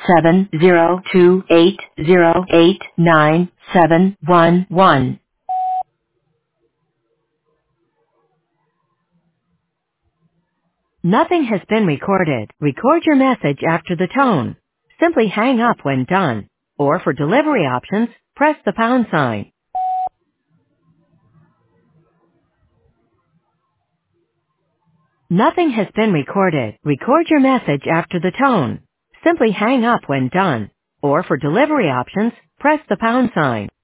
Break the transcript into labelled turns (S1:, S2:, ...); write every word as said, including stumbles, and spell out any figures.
S1: seven zero two eight zero eight nine seven one one. Nothing has been recorded. Record your message after the tone. Simply hang up when done. Or for delivery options, press the pound sign. Nothing has been recorded. Record your message after the tone. Simply hang up when done. Or for delivery options, press the pound sign.